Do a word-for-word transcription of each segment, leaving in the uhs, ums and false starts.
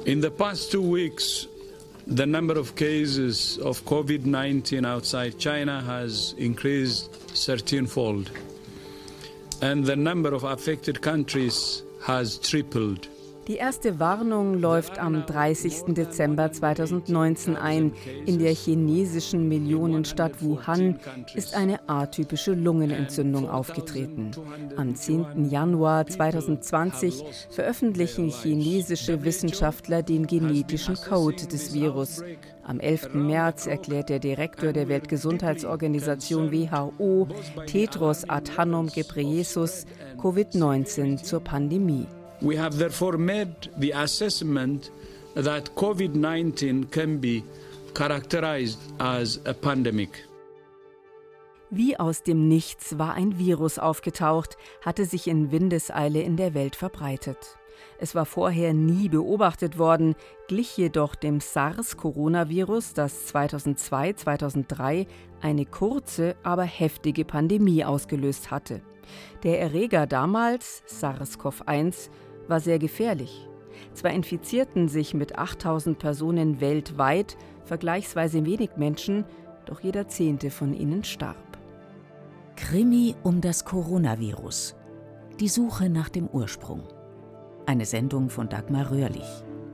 In the past two weeks, the number of cases of COVID nineteen outside China has increased thirteen-fold, and the number of affected countries has tripled. Die erste Warnung läuft am dreißigsten Dezember zweitausendneunzehn ein. In der chinesischen Millionenstadt Wuhan ist eine atypische Lungenentzündung aufgetreten. Am zehnten Januar zweitausendzwanzig veröffentlichen chinesische Wissenschaftler den genetischen Code des Virus. Am elften März erklärt der Direktor der Weltgesundheitsorganisation W H O, Tedros Adhanom Ghebreyesus, Covid neunzehn zur Pandemie. We have therefore made the assessment that COVID nineteen can be characterized as a pandemic. Wie aus dem Nichts war ein Virus aufgetaucht, hatte sich in Windeseile in der Welt verbreitet. Es war vorher nie beobachtet worden, glich jedoch dem SARS-Coronavirus, das zweitausendzwei zweitausenddrei eine kurze, aber heftige Pandemie ausgelöst hatte. Der Erreger damals, SARS-CoV eins, war sehr gefährlich. Zwar infizierten sich mit achttausend Personen weltweit vergleichsweise wenig Menschen, doch jeder Zehnte von ihnen starb. Krimi um das Coronavirus. Die Suche nach dem Ursprung. Eine Sendung von Dagmar Röhrlich.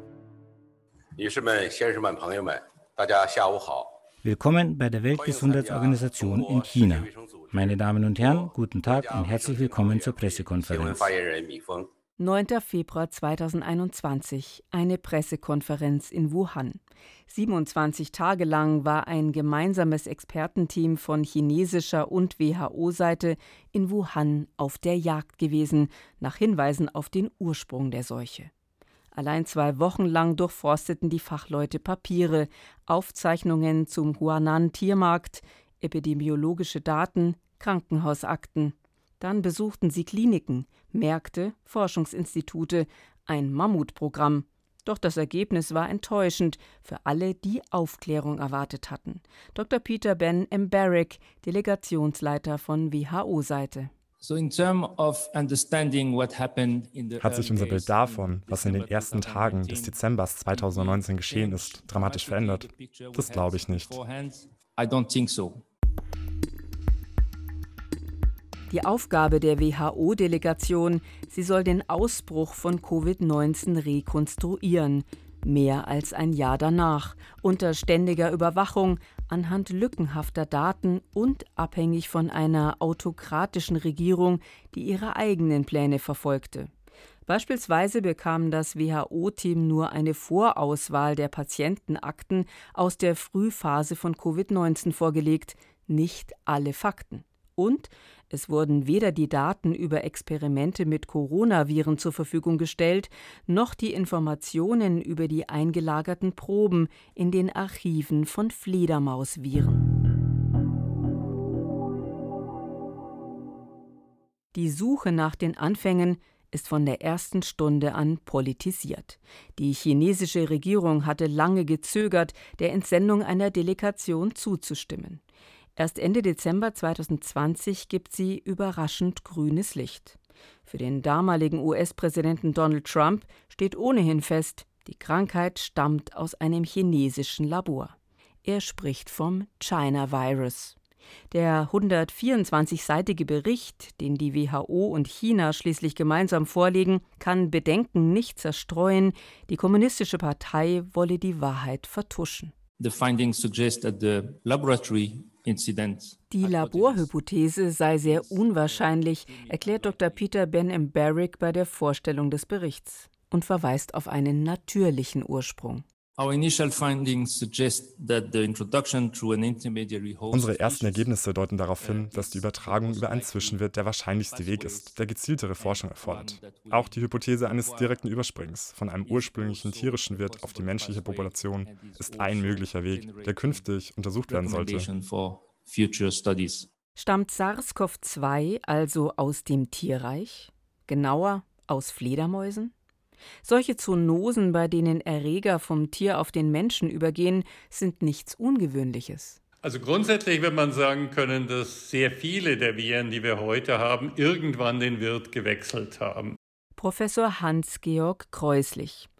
Willkommen bei der Weltgesundheitsorganisation in China. Meine Damen und Herren, guten Tag und herzlich willkommen zur Pressekonferenz. neunten Februar zweitausendeinundzwanzig, eine Pressekonferenz in Wuhan. siebenundzwanzig Tage lang war ein gemeinsames Expertenteam von chinesischer und W H O-Seite in Wuhan auf der Jagd gewesen, nach Hinweisen auf den Ursprung der Seuche. Allein zwei Wochen lang durchforsteten die Fachleute Papiere, Aufzeichnungen zum Huanan-Tiermarkt, epidemiologische Daten, Krankenhausakten. Dann besuchten sie Kliniken, Märkte, Forschungsinstitute, ein Mammutprogramm. Doch das Ergebnis war enttäuschend für alle, die Aufklärung erwartet hatten. Doktor Peter Ben Embarek, Delegationsleiter von W H O-Seite. Hat sich unser Bild davon, was in den ersten Tagen des Dezembers zweitausendneunzehn geschehen ist, dramatisch verändert? Das glaube ich nicht. Die Aufgabe der W H O-Delegation, sie soll den Ausbruch von Covid neunzehn rekonstruieren. Mehr als ein Jahr danach, unter ständiger Überwachung, anhand lückenhafter Daten und abhängig von einer autokratischen Regierung, die ihre eigenen Pläne verfolgte. Beispielsweise bekam das W H O-Team nur eine Vorauswahl der Patientenakten aus der Frühphase von Covid neunzehn vorgelegt, nicht alle Fakten. Und es wurden weder die Daten über Experimente mit Coronaviren zur Verfügung gestellt, noch die Informationen über die eingelagerten Proben in den Archiven von Fledermausviren. Die Suche nach den Anfängen ist von der ersten Stunde an politisiert. Die chinesische Regierung hatte lange gezögert, der Entsendung einer Delegation zuzustimmen. Erst Ende Dezember zweitausendzwanzig gibt sie überraschend grünes Licht. Für den damaligen U S-Präsidenten Donald Trump steht ohnehin fest, die Krankheit stammt aus einem chinesischen Labor. Er spricht vom China-Virus. Der hundertvierundzwanzigseitige Bericht, den die W H O und China schließlich gemeinsam vorlegen, kann Bedenken nicht zerstreuen. Die Kommunistische Partei wolle die Wahrheit vertuschen. The findings suggest that the laboratory Die Laborhypothese sei sehr unwahrscheinlich, erklärt Doktor Peter Ben Embarek bei der Vorstellung des Berichts und verweist auf einen natürlichen Ursprung. Unsere ersten Ergebnisse deuten darauf hin, dass die Übertragung über einen Zwischenwirt der wahrscheinlichste Weg ist, der gezieltere Forschung erfordert. Auch die Hypothese eines direkten Übersprings von einem ursprünglichen tierischen Wirt auf die menschliche Population ist ein möglicher Weg, der künftig untersucht werden sollte. Stammt SARS-CoV zwei also aus dem Tierreich? Genauer aus Fledermäusen? Solche Zoonosen, bei denen Erreger vom Tier auf den Menschen übergehen, sind nichts Ungewöhnliches. Also grundsätzlich wird man sagen können, dass sehr viele der Viren, die wir heute haben, irgendwann den Wirt gewechselt haben. Professor Hans-Georg Kreuslich,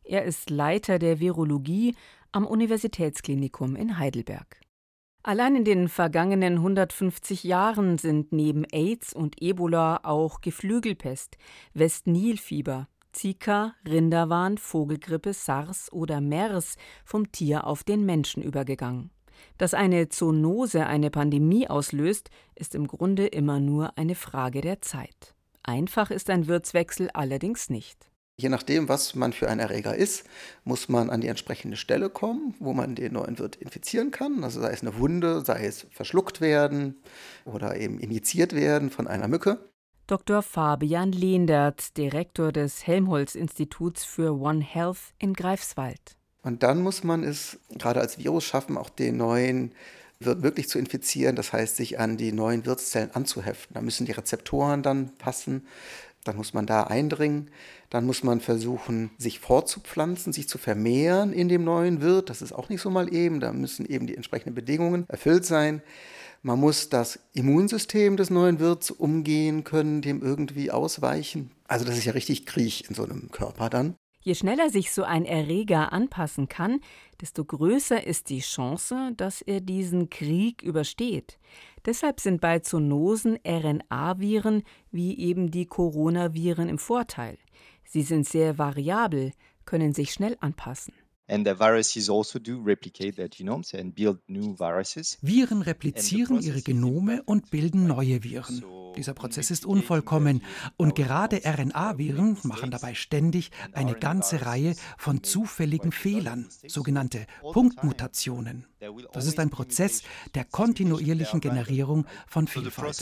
Er ist Leiter der Virologie am Universitätsklinikum in Heidelberg. Allein in den vergangenen hundertfünfzig Jahren sind neben AIDS und Ebola auch Geflügelpest, Westnilfieber, Zika, Rinderwahn, Vogelgrippe, SARS oder MERS vom Tier auf den Menschen übergegangen. Dass eine Zoonose eine Pandemie auslöst, ist im Grunde immer nur eine Frage der Zeit. Einfach ist ein Wirtswechsel allerdings nicht. Je nachdem, was man für ein Erreger ist, muss man an die entsprechende Stelle kommen, wo man den neuen Wirt infizieren kann. Also sei es eine Wunde, sei es verschluckt werden oder eben injiziert werden von einer Mücke. Doktor Fabian Lehendert, Direktor des Helmholtz-Instituts für One Health in Greifswald. Und dann muss man es gerade als Virus schaffen, auch den neuen Wirt wirklich zu infizieren. Das heißt, sich an die neuen Wirtszellen anzuheften. Da müssen die Rezeptoren dann passen. Dann muss man da eindringen. Dann muss man versuchen, sich fortzupflanzen, sich zu vermehren in dem neuen Wirt. Das ist auch nicht so mal eben. Da müssen eben die entsprechenden Bedingungen erfüllt sein. Man muss das Immunsystem des neuen Wirts umgehen können, dem irgendwie ausweichen. Also das ist ja richtig Krieg in so einem Körper dann. Je schneller sich so ein Erreger anpassen kann, desto größer ist die Chance, dass er diesen Krieg übersteht. Deshalb sind bei Zoonosen R N A-Viren wie eben die Coronaviren im Vorteil. Sie sind sehr variabel, können sich schnell anpassen. And the viruses also do replicate their genomes and build new viruses. Viren replizieren ihre Genome und bilden neue Viren. Dieser Prozess ist unvollkommen und gerade R N A-Viren machen dabei ständig eine ganze Reihe von zufälligen Fehlern, sogenannte Punktmutationen. Das ist ein Prozess der kontinuierlichen Generierung von Vielfalt.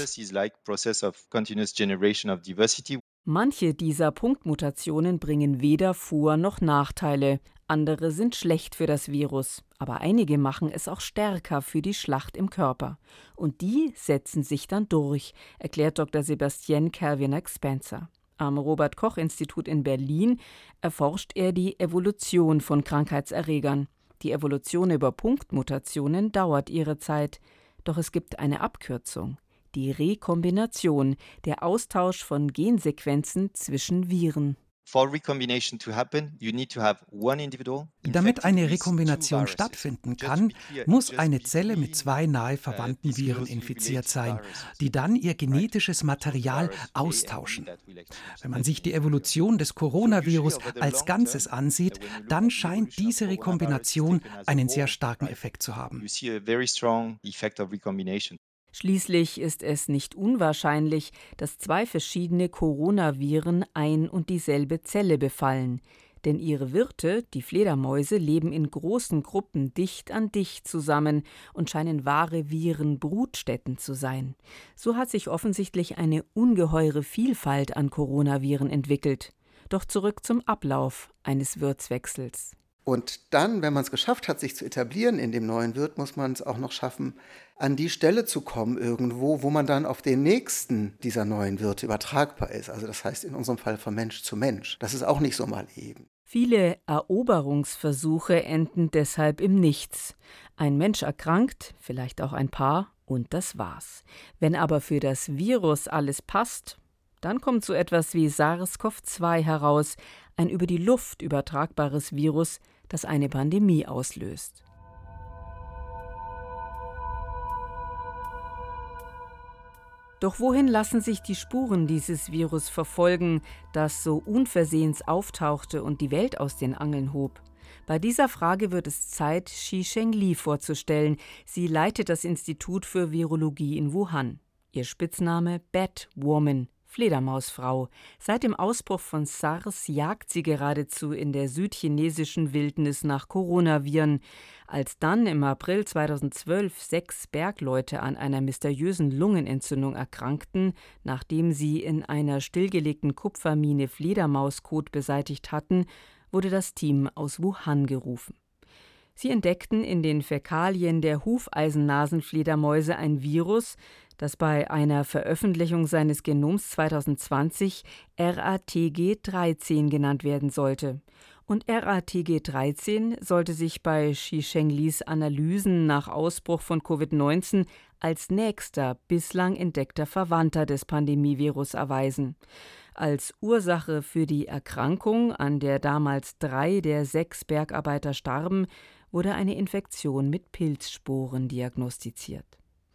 Manche dieser Punktmutationen bringen weder Vor- noch Nachteile. Andere sind schlecht für das Virus, aber einige machen es auch stärker für die Schlacht im Körper. Und die setzen sich dann durch, erklärt Doktor Sebastian Kerwinak-Spencer. Am Robert-Koch-Institut in Berlin erforscht er die Evolution von Krankheitserregern. Die Evolution über Punktmutationen dauert ihre Zeit, doch es gibt eine Abkürzung. Die Rekombination, der Austausch von Gensequenzen zwischen Viren. Damit eine Rekombination stattfinden kann, muss eine Zelle mit zwei nahe verwandten Viren infiziert sein, die dann ihr genetisches Material austauschen. Wenn man sich die Evolution des Coronavirus als Ganzes ansieht, dann scheint diese Rekombination einen sehr starken Effekt zu haben. Schließlich ist es nicht unwahrscheinlich, dass zwei verschiedene Coronaviren ein und dieselbe Zelle befallen. Denn ihre Wirte, die Fledermäuse, leben in großen Gruppen dicht an dicht zusammen und scheinen wahre Virenbrutstätten zu sein. So hat sich offensichtlich eine ungeheure Vielfalt an Coronaviren entwickelt. Doch zurück zum Ablauf eines Wirtswechsels. Und dann, wenn man es geschafft hat, sich zu etablieren in dem neuen Wirt, muss man es auch noch schaffen, an die Stelle zu kommen irgendwo, wo man dann auf den nächsten dieser neuen Wirte übertragbar ist. Also das heißt in unserem Fall von Mensch zu Mensch. Das ist auch nicht so mal eben. Viele Eroberungsversuche enden deshalb im Nichts. Ein Mensch erkrankt, vielleicht auch ein Paar, und das war's. Wenn aber für das Virus alles passt, dann kommt so etwas wie SARS-C o V zwei heraus, ein über die Luft übertragbares Virus, das eine Pandemie auslöst. Doch wohin lassen sich die Spuren dieses Virus verfolgen, das so unversehens auftauchte und die Welt aus den Angeln hob? Bei dieser Frage wird es Zeit, Shisheng Li vorzustellen. Sie leitet das Institut für Virologie in Wuhan. Ihr Spitzname Batwoman, Fledermausfrau. Seit dem Ausbruch von SARS jagt sie geradezu in der südchinesischen Wildnis nach Coronaviren. Als dann im April zweitausendzwölf sechs Bergleute an einer mysteriösen Lungenentzündung erkrankten, nachdem sie in einer stillgelegten Kupfermine Fledermauskot beseitigt hatten, wurde das Team aus Wuhan gerufen. Sie entdeckten in den Fäkalien der Hufeisennasenfledermäuse ein Virus, das bei einer Veröffentlichung seines Genoms zweitausendzwanzig R A T G dreizehn genannt werden sollte. Und R A T G dreizehn sollte sich bei Shisheng Lis Analysen nach Ausbruch von Covid neunzehn als nächster bislang entdeckter Verwandter des Pandemievirus erweisen. Als Ursache für die Erkrankung, an der damals drei der sechs Bergarbeiter starben, wurde eine Infektion mit Pilzsporen diagnostiziert.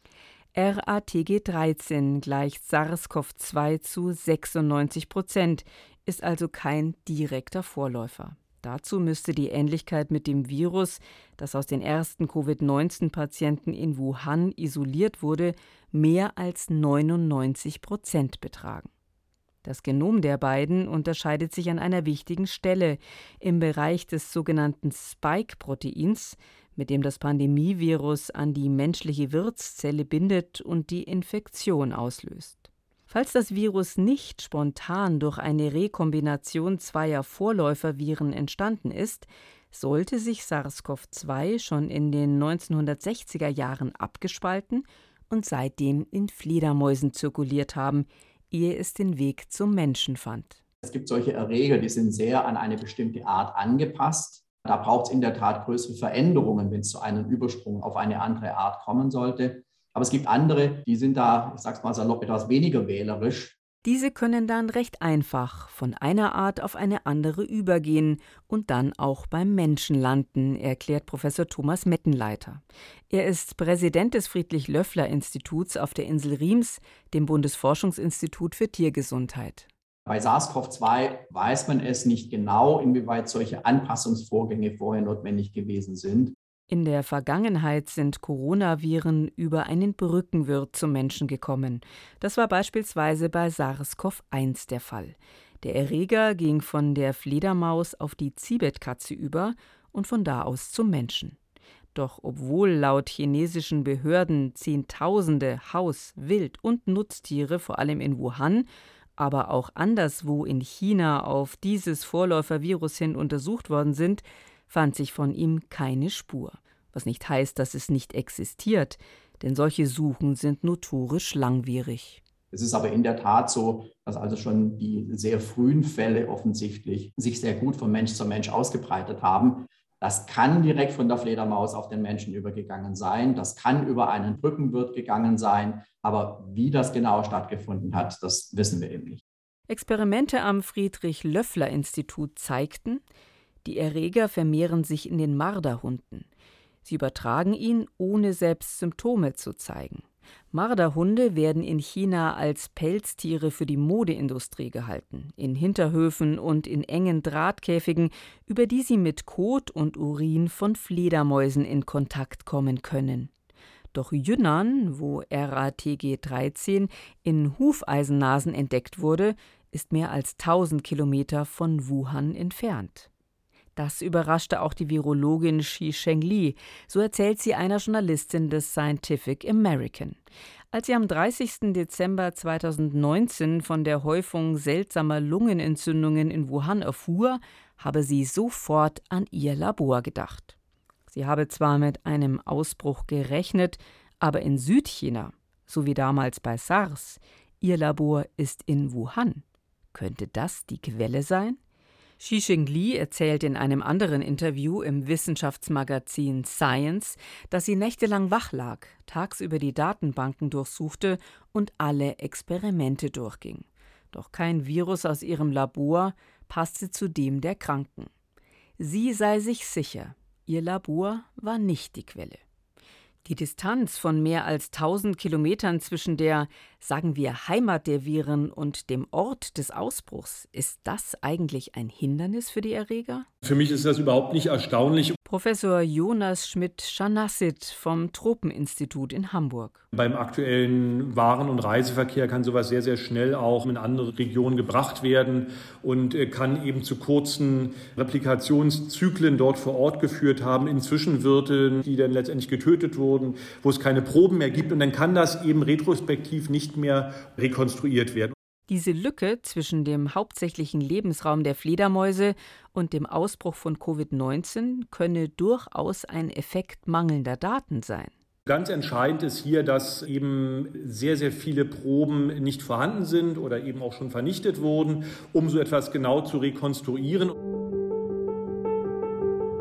R A T G dreizehn gleicht SARS-CoV zwei zu sechsundneunzig Prozent, ist also kein direkter Vorläufer. Dazu müsste die Ähnlichkeit mit dem Virus, das aus den ersten Covid neunzehn Patienten in Wuhan isoliert wurde, mehr als neunundneunzig Prozent betragen. Das Genom der beiden unterscheidet sich an einer wichtigen Stelle im Bereich des sogenannten Spike-Proteins, mit dem das Pandemievirus an die menschliche Wirtszelle bindet und die Infektion auslöst. Falls das Virus nicht spontan durch eine Rekombination zweier Vorläuferviren entstanden ist, sollte sich SARS-CoV zwei schon in den neunzehnhundertsechziger Jahren abgespalten und seitdem in Fledermäusen zirkuliert haben, ehe es den Weg zum Menschen fand. Es gibt solche Erreger, die sind sehr an eine bestimmte Art angepasst. Da braucht es in der Tat größere Veränderungen, wenn es zu einem Übersprung auf eine andere Art kommen sollte. Aber es gibt andere, die sind da, ich sag's mal salopp, etwas weniger wählerisch. Diese können dann recht einfach von einer Art auf eine andere übergehen und dann auch beim Menschen landen, erklärt Professor Thomas Mettenleiter. Er ist Präsident des Friedrich-Löffler-Instituts auf der Insel Riems, dem Bundesforschungsinstitut für Tiergesundheit. Bei SARS-CoV zwei weiß man es nicht genau, inwieweit solche Anpassungsvorgänge vorher notwendig gewesen sind. In der Vergangenheit sind Coronaviren über einen Brückenwirt zum Menschen gekommen. Das war beispielsweise bei SARS-CoV eins der Fall. Der Erreger ging von der Fledermaus auf die Zibetkatze über und von da aus zum Menschen. Doch obwohl laut chinesischen Behörden Zehntausende Haus-, Wild- und Nutztiere, vor allem in Wuhan, aber auch anderswo in China auf dieses Vorläufervirus hin untersucht worden sind, fand sich von ihm keine Spur. Was nicht heißt, dass es nicht existiert, denn solche Suchen sind notorisch langwierig. Es ist aber in der Tat so, dass also schon die sehr frühen Fälle offensichtlich sich sehr gut von Mensch zu Mensch ausgebreitet haben. Das kann direkt von der Fledermaus auf den Menschen übergegangen sein, das kann über einen Brückenwirt gegangen sein, aber wie das genau stattgefunden hat, das wissen wir eben nicht. Experimente am Friedrich-Löffler-Institut zeigten, die Erreger vermehren sich in den Marderhunden. Sie übertragen ihn, ohne selbst Symptome zu zeigen. Marderhunde werden in China als Pelztiere für die Modeindustrie gehalten, in Hinterhöfen und in engen Drahtkäfigen, über die sie mit Kot und Urin von Fledermäusen in Kontakt kommen können. Doch Yunnan, wo R A T G dreizehn in Hufeisennasen entdeckt wurde, ist mehr als tausend Kilometer von Wuhan entfernt. Das überraschte auch die Virologin Shisheng Li, so erzählt sie einer Journalistin des Scientific American. Als sie am dreißigsten Dezember zweitausendneunzehn von der Häufung seltsamer Lungenentzündungen in Wuhan erfuhr, habe sie sofort an ihr Labor gedacht. Sie habe zwar mit einem Ausbruch gerechnet, aber in Südchina, so wie damals bei SARS, ihr Labor ist in Wuhan. Könnte das die Quelle sein? Shisheng Li erzählt in einem anderen Interview im Wissenschaftsmagazin Science, dass sie nächtelang wach lag, tagsüber die Datenbanken durchsuchte und alle Experimente durchging. Doch kein Virus aus ihrem Labor passte zu dem der Kranken. Sie sei sich sicher, ihr Labor war nicht die Quelle. Die Distanz von mehr als tausend Kilometern zwischen der, sagen wir, Heimat der Viren und dem Ort des Ausbruchs, ist das eigentlich ein Hindernis für die Erreger? Für mich ist das überhaupt nicht erstaunlich. Professor Jonas Schmidt-Schanassit vom Tropeninstitut in Hamburg. Beim aktuellen Waren- und Reiseverkehr kann sowas sehr, sehr schnell auch in andere Regionen gebracht werden und kann eben zu kurzen Replikationszyklen dort vor Ort geführt haben, in Zwischenwirte, die dann letztendlich getötet wurden, wo es keine Proben mehr gibt. Und dann kann das eben retrospektiv nicht mehr rekonstruiert werden. Diese Lücke zwischen dem hauptsächlichen Lebensraum der Fledermäuse und dem Ausbruch von Covid neunzehn könne durchaus ein Effekt mangelnder Daten sein. Ganz entscheidend ist hier, dass eben sehr, sehr viele Proben nicht vorhanden sind oder eben auch schon vernichtet wurden, um so etwas genau zu rekonstruieren.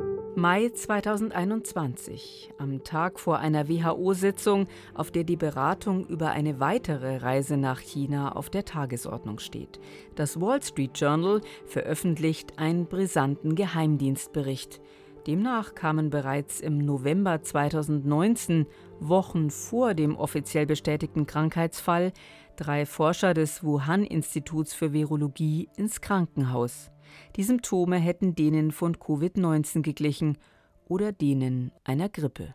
Mai zweitausendeinundzwanzig, am Tag vor einer W H O-Sitzung, auf der die Beratung über eine weitere Reise nach China auf der Tagesordnung steht. Das Wall Street Journal veröffentlicht einen brisanten Geheimdienstbericht. Demnach kamen bereits im November zweitausendneunzehn, Wochen vor dem offiziell bestätigten Krankheitsfall, drei Forscher des Wuhan-Instituts für Virologie ins Krankenhaus. Die Symptome hätten denen von Covid neunzehn geglichen oder denen einer Grippe.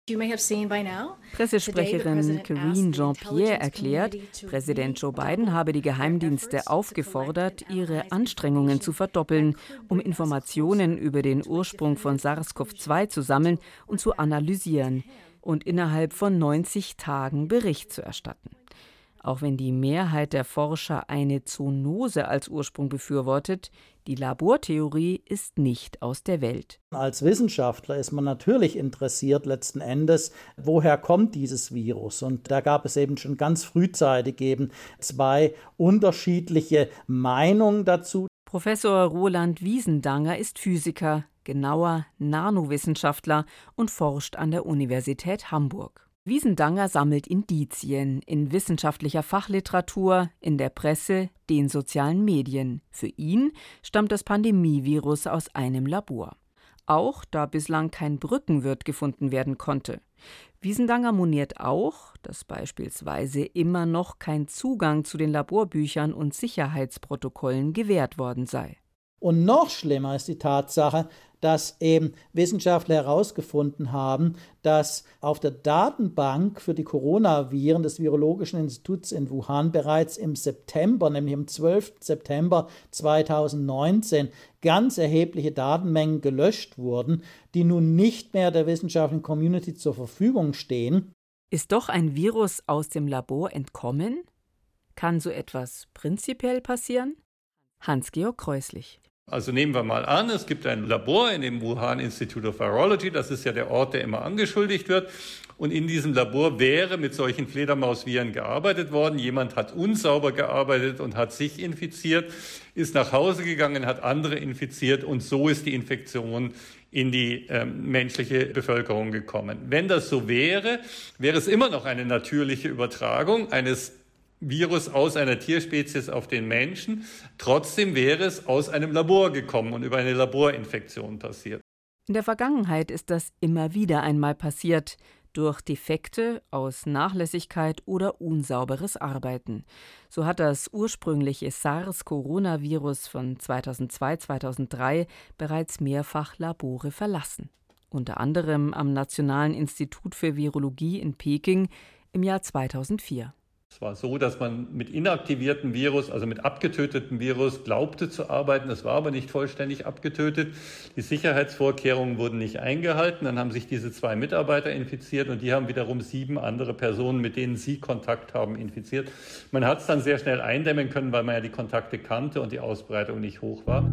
Pressesprecherin Karine Jean-Pierre erklärt, Präsident Joe Biden habe die Geheimdienste aufgefordert, ihre Anstrengungen zu verdoppeln, um Informationen über den Ursprung von SARS-C o V zwei zu sammeln und zu analysieren und innerhalb von neunzig Tagen Bericht zu erstatten. Auch wenn die Mehrheit der Forscher eine Zoonose als Ursprung befürwortet, die Labortheorie ist nicht aus der Welt. Als Wissenschaftler ist man natürlich interessiert letzten Endes, woher kommt dieses Virus? Und da gab es eben schon ganz frühzeitig eben zwei unterschiedliche Meinungen dazu. Professor Roland Wiesendanger ist Physiker, genauer Nanowissenschaftler und forscht an der Universität Hamburg. Wiesendanger sammelt Indizien in wissenschaftlicher Fachliteratur, in der Presse, den sozialen Medien. Für ihn stammt das Pandemievirus aus einem Labor. Auch da bislang kein Brückenwirt gefunden werden konnte. Wiesendanger moniert auch, dass beispielsweise immer noch kein Zugang zu den Laborbüchern und Sicherheitsprotokollen gewährt worden sei. Und noch schlimmer ist die Tatsache, dass eben Wissenschaftler herausgefunden haben, dass auf der Datenbank für die Coronaviren des Virologischen Instituts in Wuhan bereits im September, nämlich am zwölften September zweitausendneunzehn, ganz erhebliche Datenmengen gelöscht wurden, die nun nicht mehr der wissenschaftlichen Community zur Verfügung stehen. Ist doch ein Virus aus dem Labor entkommen? Kann so etwas prinzipiell passieren? Hans-Georg Kreuslich. Also nehmen wir mal an, es gibt ein Labor in dem Wuhan Institute of Virology, das ist ja der Ort, der immer angeschuldigt wird. Und in diesem Labor wäre mit solchen Fledermausviren gearbeitet worden. Jemand hat unsauber gearbeitet und hat sich infiziert, ist nach Hause gegangen, hat andere infiziert und so ist die Infektion in die äh, menschliche Bevölkerung gekommen. Wenn das so wäre, wäre es immer noch eine natürliche Übertragung eines Virus aus einer Tierspezies auf den Menschen. Trotzdem wäre es aus einem Labor gekommen und über eine Laborinfektion passiert. In der Vergangenheit ist das immer wieder einmal passiert, durch Defekte aus Nachlässigkeit oder unsauberes Arbeiten. So hat das ursprüngliche SARS-Coronavirus von zweitausendzwei zweitausenddrei bereits mehrfach Labore verlassen. Unter anderem am Nationalen Institut für Virologie in Peking im Jahr zweitausendvier. Es war so, dass man mit inaktiviertem Virus, also mit abgetötetem Virus, glaubte zu arbeiten. Das war aber nicht vollständig abgetötet. Die Sicherheitsvorkehrungen wurden nicht eingehalten. Dann haben sich diese zwei Mitarbeiter infiziert und die haben wiederum sieben andere Personen, mit denen sie Kontakt haben, infiziert. Man hat es dann sehr schnell eindämmen können, weil man ja die Kontakte kannte und die Ausbreitung nicht hoch war.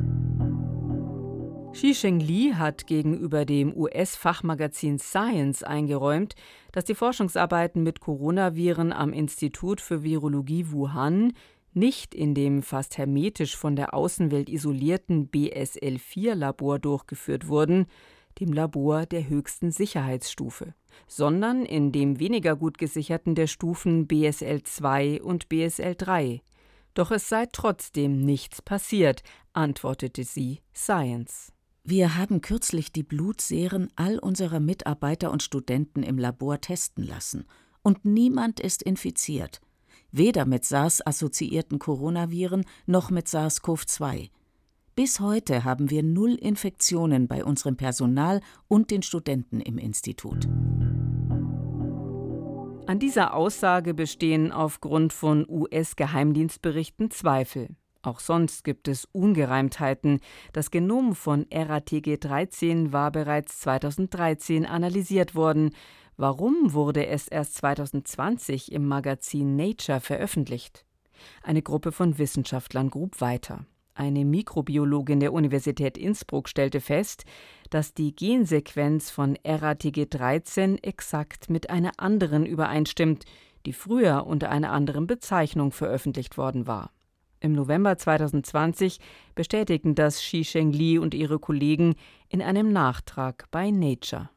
Shisheng Li hat gegenüber dem U S-Fachmagazin Science eingeräumt, dass die Forschungsarbeiten mit Coronaviren am Institut für Virologie Wuhan nicht in dem fast hermetisch von der Außenwelt isolierten B S L vier Labor durchgeführt wurden, dem Labor der höchsten Sicherheitsstufe, sondern in dem weniger gut gesicherten der Stufen B S L zwei und B S L drei. Doch es sei trotzdem nichts passiert, antwortete sie Science. Wir haben kürzlich die Blutseren all unserer Mitarbeiter und Studenten im Labor testen lassen. Und niemand ist infiziert. Weder mit SARS-assoziierten Coronaviren noch mit SARS-C o V zwei. Bis heute haben wir null Infektionen bei unserem Personal und den Studenten im Institut. An dieser Aussage bestehen aufgrund von U S-Geheimdienstberichten Zweifel. Auch sonst gibt es Ungereimtheiten. Das Genom von R A T G dreizehn war bereits zweitausenddreizehn analysiert worden. Warum wurde es erst zweitausendzwanzig im Magazin Nature veröffentlicht? Eine Gruppe von Wissenschaftlern grub weiter. Eine Mikrobiologin der Universität Innsbruck stellte fest, dass die Gensequenz von R A T G dreizehn exakt mit einer anderen übereinstimmt, die früher unter einer anderen Bezeichnung veröffentlicht worden war. Im November zweitausendzwanzig bestätigten das Shisheng Li und ihre Kollegen in einem Nachtrag bei Nature.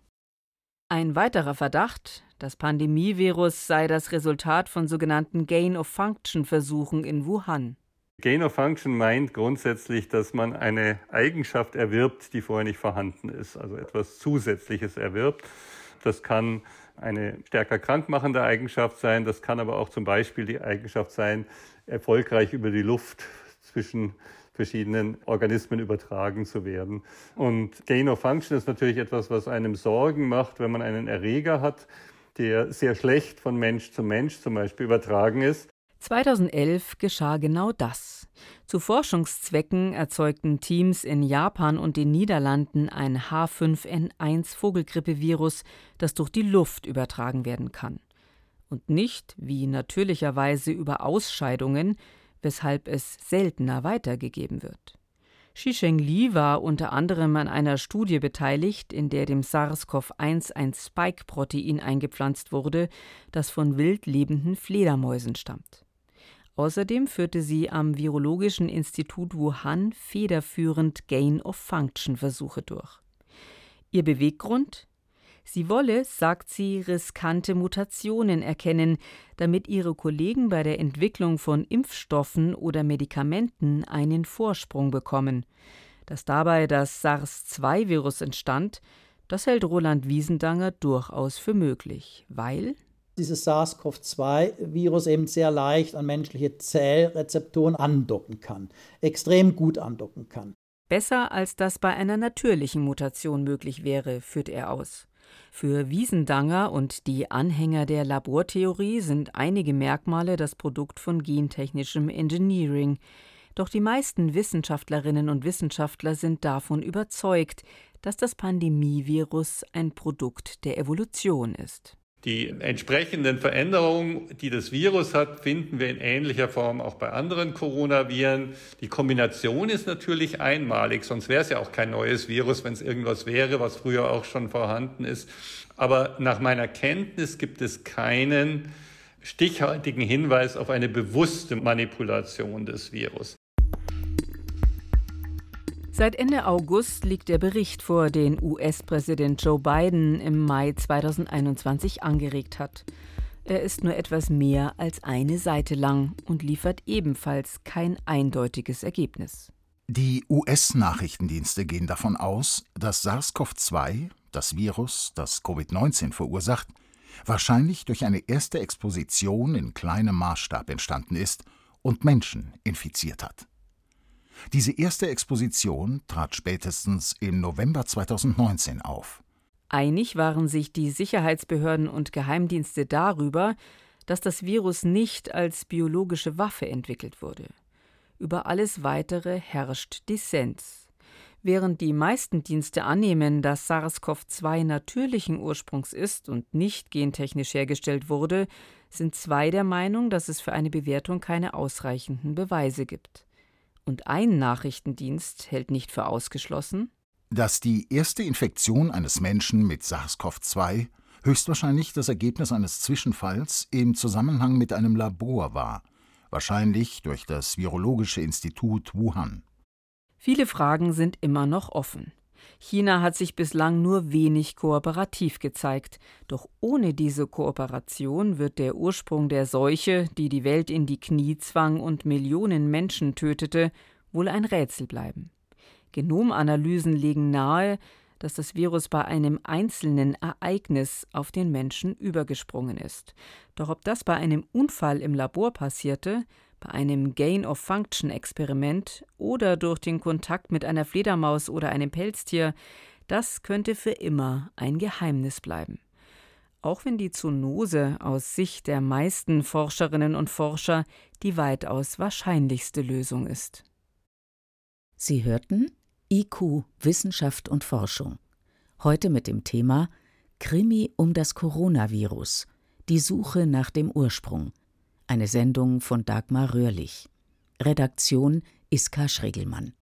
Ein weiterer Verdacht, das Pandemievirus sei das Resultat von sogenannten Gain-of-Function-Versuchen in Wuhan. Gain-of-Function meint grundsätzlich, dass man eine Eigenschaft erwirbt, die vorher nicht vorhanden ist, also etwas Zusätzliches erwirbt. Das kann eine stärker krankmachende Eigenschaft sein, das kann aber auch zum Beispiel die Eigenschaft sein, erfolgreich über die Luft zwischen verschiedenen Organismen übertragen zu werden. Und Gain-of-Function ist natürlich etwas, was einem Sorgen macht, wenn man einen Erreger hat, der sehr schlecht von Mensch zu Mensch zum Beispiel übertragen ist. zweitausendelf geschah genau das. Zu Forschungszwecken erzeugten Teams in Japan und den Niederlanden ein H fünf N eins Vogelgrippevirus, das durch die Luft übertragen werden kann. Und nicht, wie natürlicherweise, über Ausscheidungen, weshalb es seltener weitergegeben wird. Shisheng Li war unter anderem an einer Studie beteiligt, in der dem SARS-CoV eins ein Spike-Protein eingepflanzt wurde, das von wild lebenden Fledermäusen stammt. Außerdem führte sie am Virologischen Institut Wuhan federführend Gain-of-Function-Versuche durch. Ihr Beweggrund? Sie wolle, sagt sie, riskante Mutationen erkennen, damit ihre Kollegen bei der Entwicklung von Impfstoffen oder Medikamenten einen Vorsprung bekommen. Dass dabei das SARS zwei Virus entstand, das hält Roland Wiesendanger durchaus für möglich, weil dieses SARS-CoV zwei Virus eben sehr leicht an menschliche Zellrezeptoren andocken kann, extrem gut andocken kann. Besser als das bei einer natürlichen Mutation möglich wäre, führt er aus. Für Wiesendanger und die Anhänger der Labortheorie sind einige Merkmale das Produkt von gentechnischem Engineering. Doch die meisten Wissenschaftlerinnen und Wissenschaftler sind davon überzeugt, dass das Pandemievirus ein Produkt der Evolution ist. Die entsprechenden Veränderungen, die das Virus hat, finden wir in ähnlicher Form auch bei anderen Coronaviren. Die Kombination ist natürlich einmalig, sonst wäre es ja auch kein neues Virus, wenn es irgendwas wäre, was früher auch schon vorhanden ist. Aber nach meiner Kenntnis gibt es keinen stichhaltigen Hinweis auf eine bewusste Manipulation des Virus. Seit Ende August liegt der Bericht vor, den U S-Präsident Joe Biden im Mai zweitausendeinundzwanzig angeregt hat. Er ist nur etwas mehr als eine Seite lang und liefert ebenfalls kein eindeutiges Ergebnis. Die U S-Nachrichtendienste gehen davon aus, dass SARS-CoV zwei, das Virus, das Covid neunzehn verursacht, wahrscheinlich durch eine erste Exposition in kleinem Maßstab entstanden ist und Menschen infiziert hat. Diese erste Exposition trat spätestens im November zweitausendneunzehn auf. Einig waren sich die Sicherheitsbehörden und Geheimdienste darüber, dass das Virus nicht als biologische Waffe entwickelt wurde. Über alles Weitere herrscht Dissens. Während die meisten Dienste annehmen, dass SARS-CoV zwei natürlichen Ursprungs ist und nicht gentechnisch hergestellt wurde, sind zwei der Meinung, dass es für eine Bewertung keine ausreichenden Beweise gibt. Und ein Nachrichtendienst hält nicht für ausgeschlossen, dass die erste Infektion eines Menschen mit SARS-CoV zwei höchstwahrscheinlich das Ergebnis eines Zwischenfalls im Zusammenhang mit einem Labor war, wahrscheinlich durch das Virologische Institut Wuhan. Viele Fragen sind immer noch offen. China hat sich bislang nur wenig kooperativ gezeigt. Doch ohne diese Kooperation wird der Ursprung der Seuche, die die Welt in die Knie zwang und Millionen Menschen tötete, wohl ein Rätsel bleiben. Genomanalysen legen nahe, dass das Virus bei einem einzelnen Ereignis auf den Menschen übergesprungen ist. Doch ob das bei einem Unfall im Labor passierte, bei einem Gain-of-Function-Experiment oder durch den Kontakt mit einer Fledermaus oder einem Pelztier, das könnte für immer ein Geheimnis bleiben. Auch wenn die Zoonose aus Sicht der meisten Forscherinnen und Forscher die weitaus wahrscheinlichste Lösung ist. Sie hörten I Q, Wissenschaft und Forschung. Heute mit dem Thema Krimi um das Coronavirus, die Suche nach dem Ursprung. Eine Sendung von Dagmar Röhrlich. Redaktion Iska Schregelmann.